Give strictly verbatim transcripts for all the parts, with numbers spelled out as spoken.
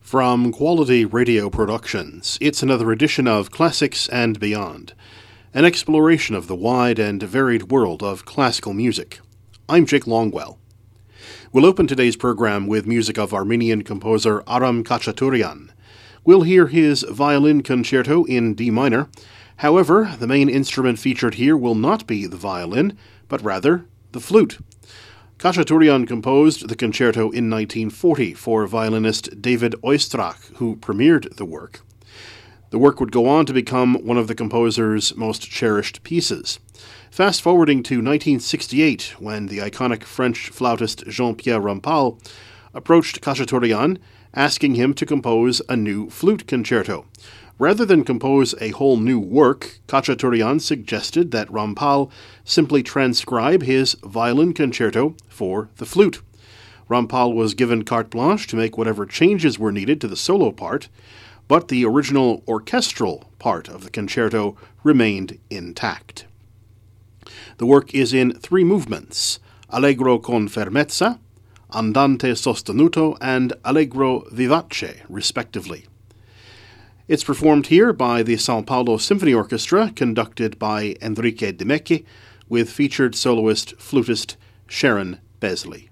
From Quality Radio Productions, it's another edition of Classics and Beyond, an exploration of the wide and varied world of classical music. I'm Jake Longwell. We'll open today's program with music of Armenian composer Aram Khachaturian. We'll hear his violin concerto in D minor. However, the main instrument featured here will not be the violin, but rather the flute. Khachaturian composed the concerto in nineteen forty for violinist David Oistrakh, who premiered the work. The work would go on to become one of the composer's most cherished pieces. Fast-forwarding to nineteen sixty-eight, when the iconic French flautist Jean-Pierre Rampal approached Khachaturian, asking him to compose a new flute concerto. Rather than compose a whole new work, Khachaturian suggested that Rampal simply transcribe his violin concerto for the flute. Rampal was given carte blanche to make whatever changes were needed to the solo part, but the original orchestral part of the concerto remained intact. The work is in three movements: Allegro con fermezza, Andante sostenuto, and Allegro vivace, respectively. It's performed here by the São Paulo Symphony Orchestra, conducted by Enrique Demecchi, with featured soloist flutist Sharon Besley.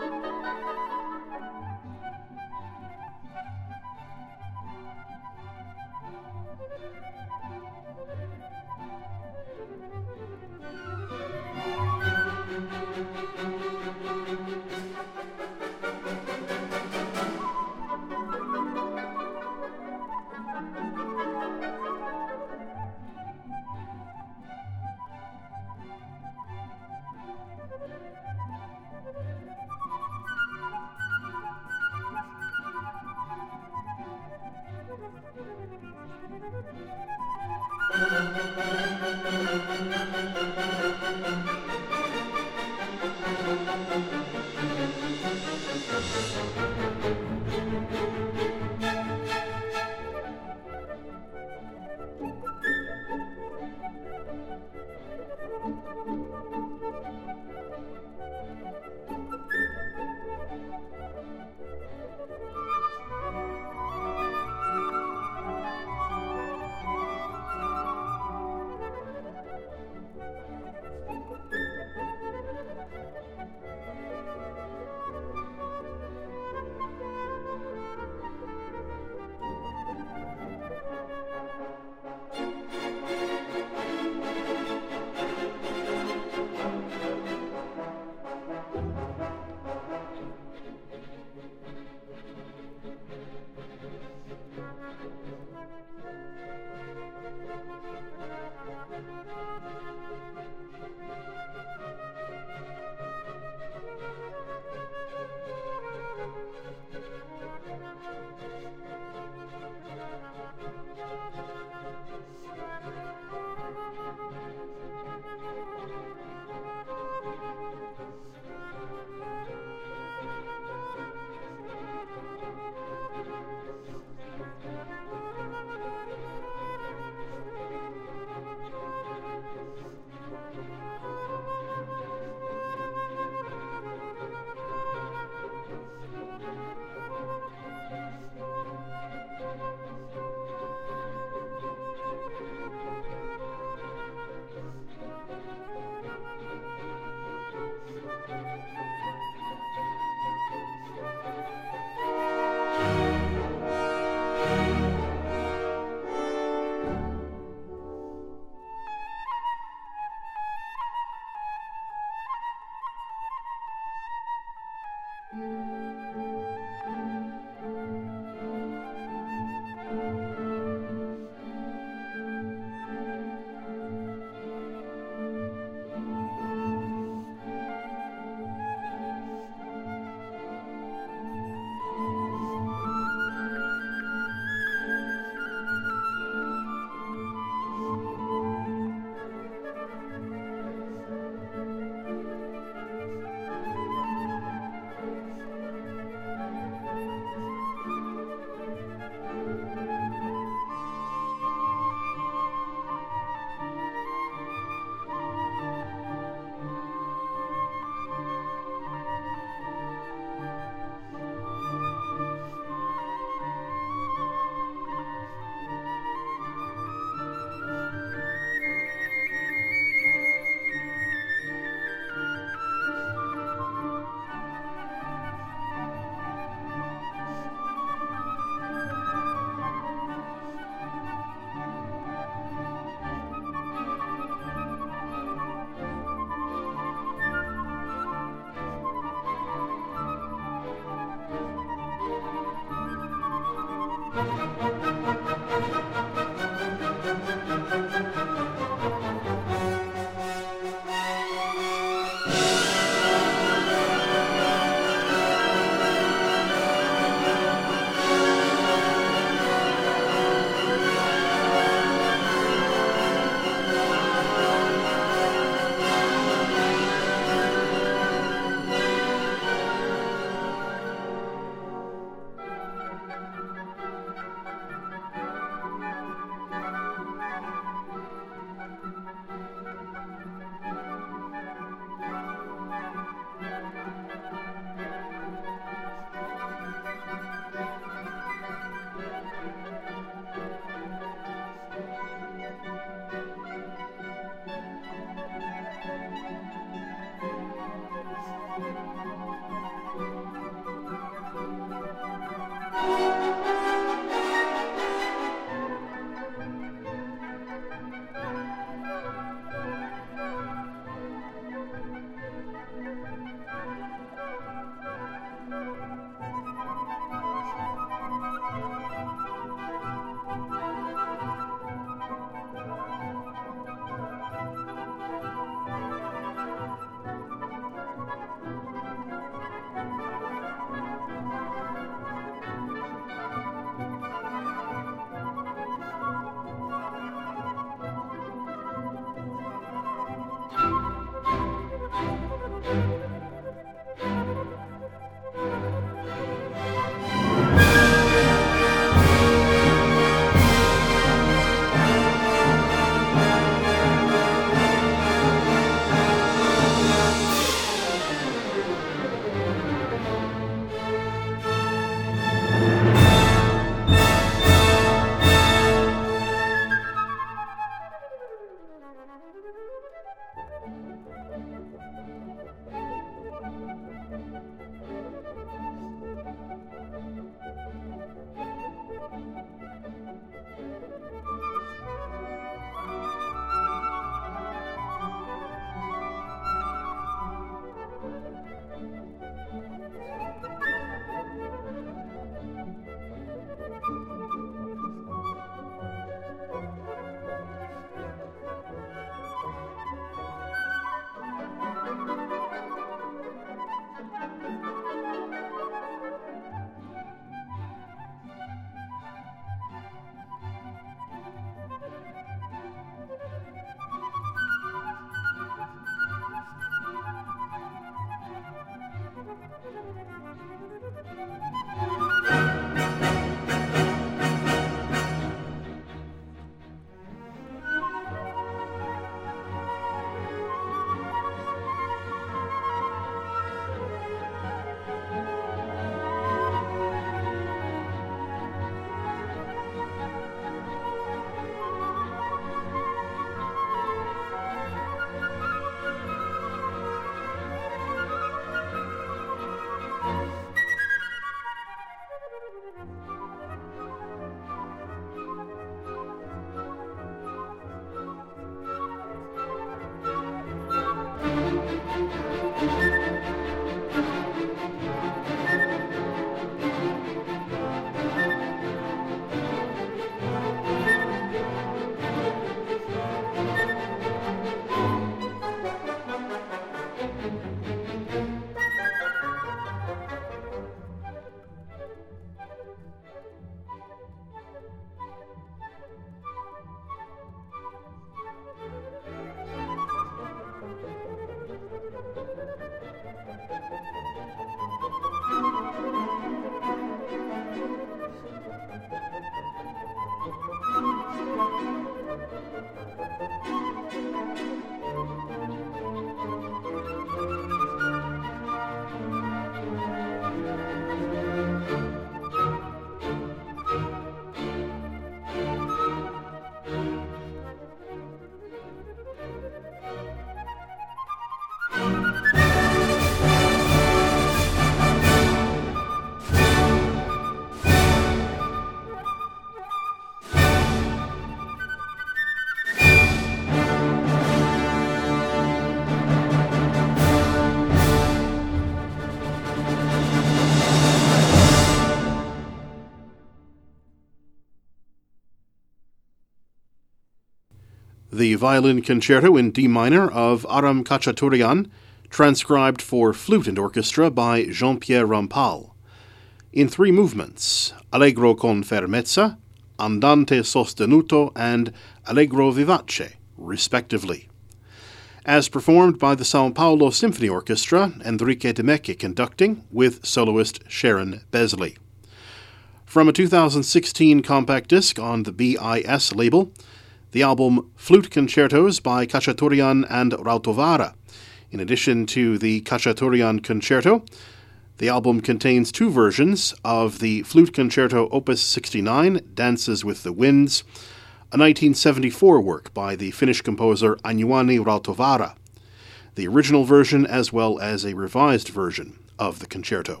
the Violin Concerto in D minor of Aram Khachaturian, transcribed for flute and orchestra by Jean-Pierre Rampal. In three movements, Allegro con fermezza, Andante sostenuto, and Allegro vivace, respectively. As performed by the São Paulo Symphony Orchestra, Enrique de Mecke conducting, with soloist Sharon Besley. From a two thousand sixteen compact disc on the B I S label, the album Flute Concertos by Khachaturian and Rautovara. In addition to the Khachaturian Concerto, the album contains two versions of the Flute Concerto Opus sixty-nine, Dances with the Winds, a nineteen seventy-four work by the Finnish composer Anyuani Rautovara, the original version as well as a revised version of the concerto.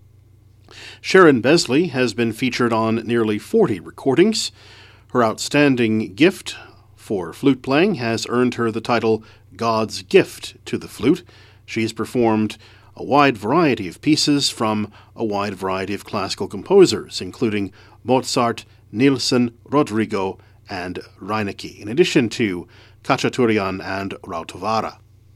Sharon Besley has been featured on nearly forty recordings. Her outstanding gift for flute playing has earned her the title God's Gift to the Flute. She's performed a wide variety of pieces from a wide variety of classical composers, including Mozart, Nielsen, Rodrigo, and Reinecke, in addition to Khachaturian and Rautovara.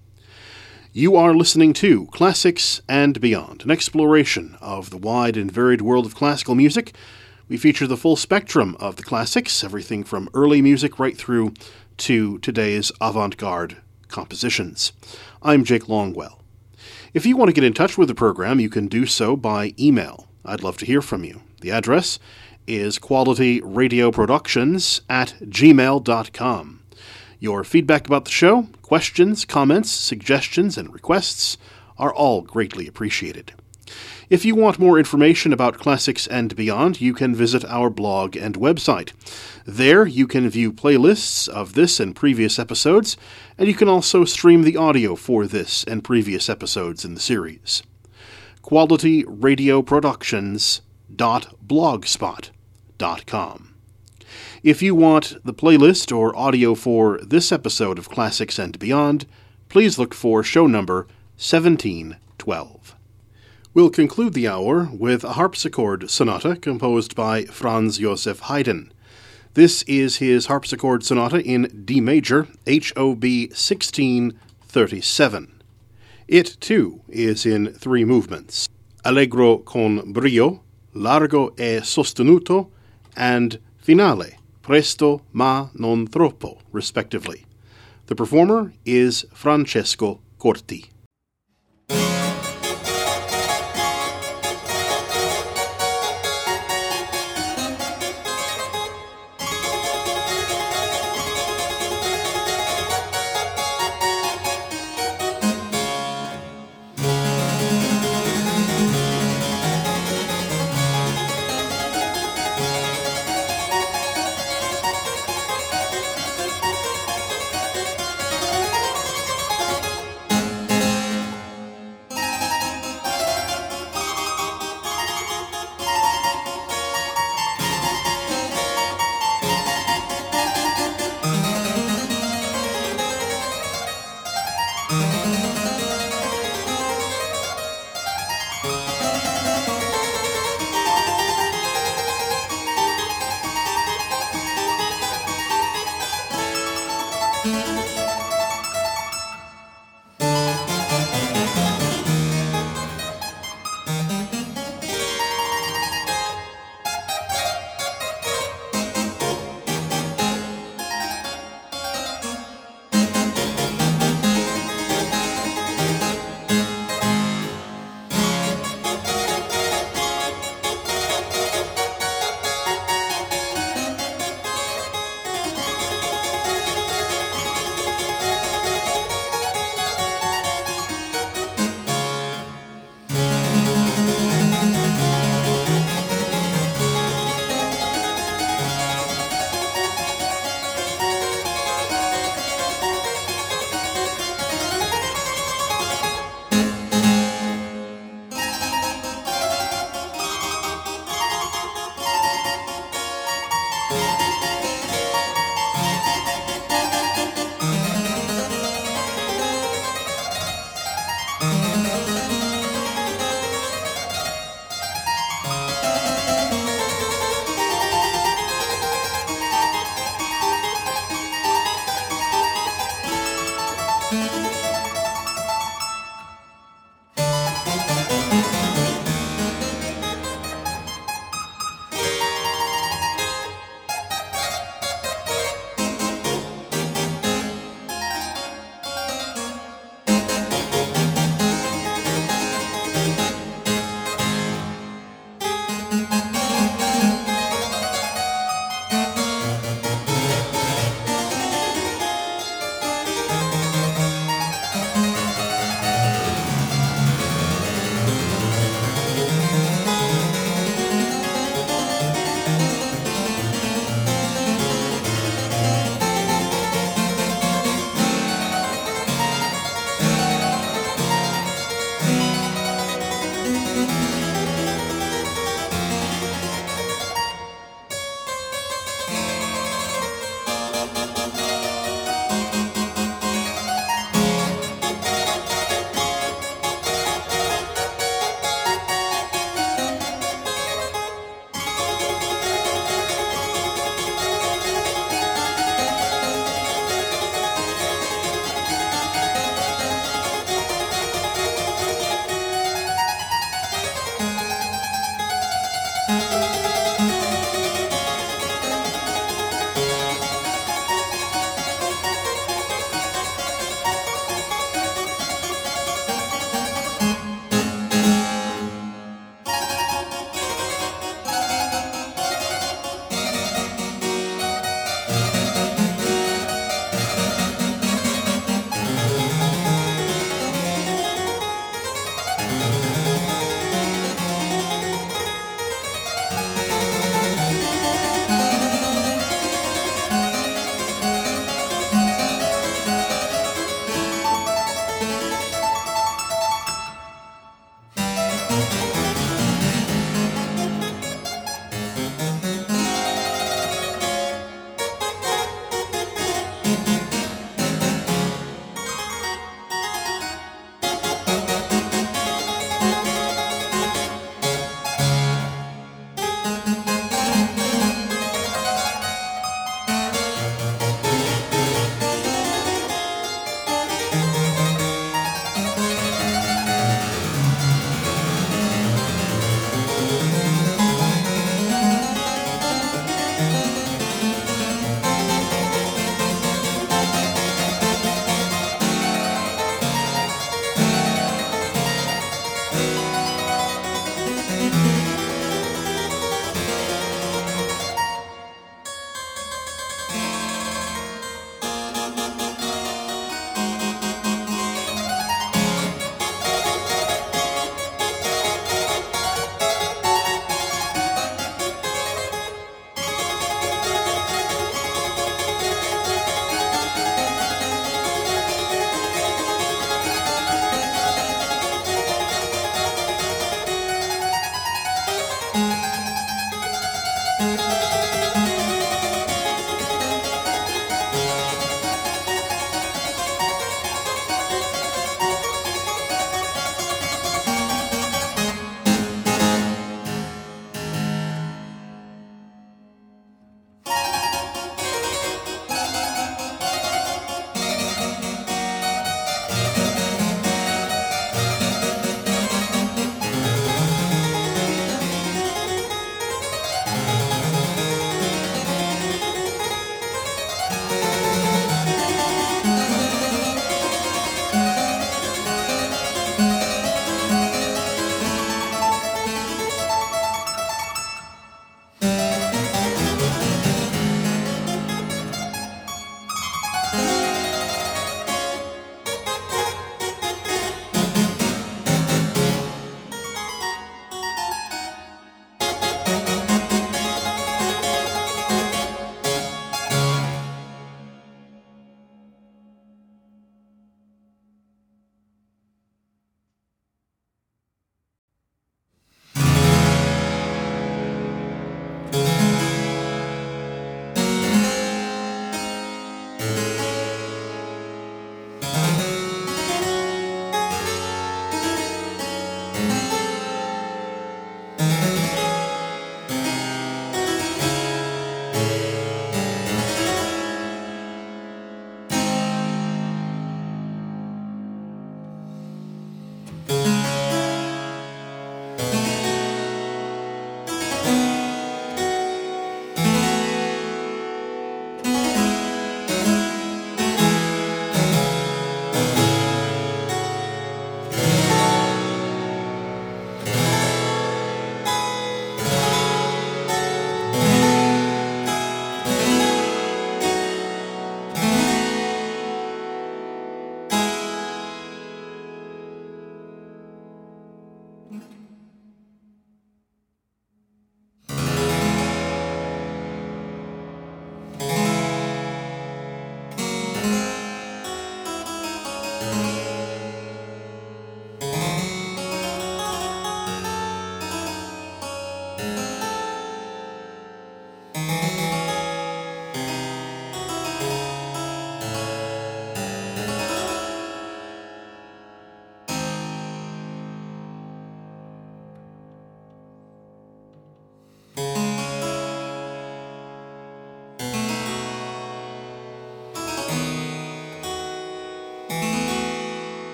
You are listening to Classics and Beyond, an exploration of the wide and varied world of classical music. We feature the full spectrum of the classics, everything from early music right through to today's avant-garde compositions. I'm Jake Longwell. If you want to get in touch with the program, you can do so by email. I'd love to hear from you. The address is qualityradioproductions at gmail dot com. Your feedback about the show, questions, comments, suggestions, and requests are all greatly appreciated. If you want more information about Classics and Beyond, you can visit our blog and website. There, you can view playlists of this and previous episodes, and you can also stream the audio for this and previous episodes in the series. quality radio productions dot blogspot dot com. If you want the playlist or audio for this episode of Classics and Beyond, please look for show number seventeen twelve. We'll conclude the hour with a harpsichord sonata composed by Franz Joseph Haydn. This is his harpsichord sonata in D major, H O B sixteen thirty-seven. It, too, is in three movements: Allegro con brio, Largo e sostenuto, and Finale, Presto ma non troppo, respectively. The performer is Francesco Corti.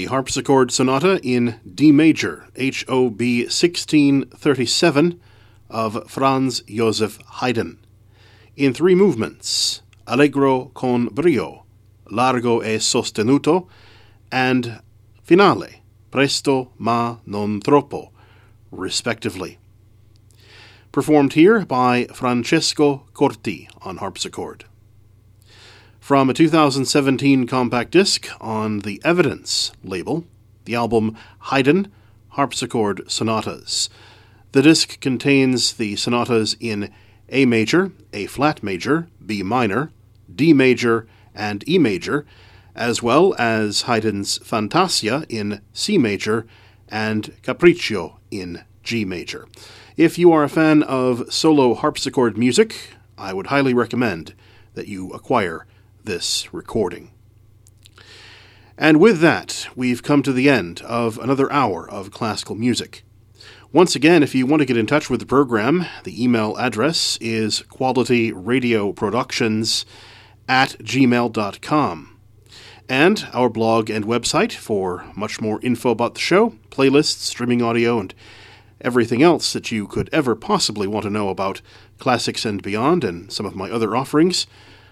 harpsichord sonata in D major, H O B sixteen thirty-seven of Franz Joseph Haydn, in three movements, Allegro con brio, Largo e sostenuto, and Finale, Presto ma non troppo, respectively. Performed here by Francesco Corti on harpsichord. From a two thousand seventeen compact disc on the Evidence label, the album Haydn Harpsichord Sonatas. The disc contains the sonatas in A major, A flat major, B minor, D major, and E major, as well as Haydn's Fantasia in C major and Capriccio in G major. If you are a fan of solo harpsichord music, I would highly recommend that you acquire this recording. And with that, we've come to the end of another hour of classical music. Once again, if you want to get in touch with the program, the email address is qualityradioproductions at gmail dot com. And our blog and website for much more info about the show, playlists, streaming audio, and everything else that you could ever possibly want to know about classics and beyond and some of my other offerings,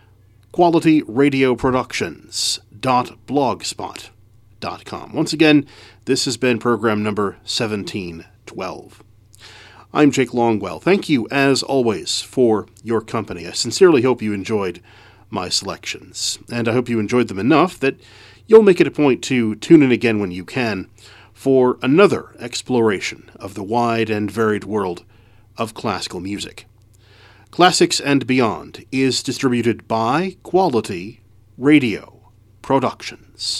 qualityradioproductions dot blogspot dot com. Once again, this has been program number seventeen twelve. I'm Jake Longwell. Thank you, as always, for your company. I sincerely hope you enjoyed my selections, and I hope you enjoyed them enough that you'll make it a point to tune in again when you can for another exploration of the wide and varied world of classical music. Classics and Beyond is distributed by Quality Radio Productions.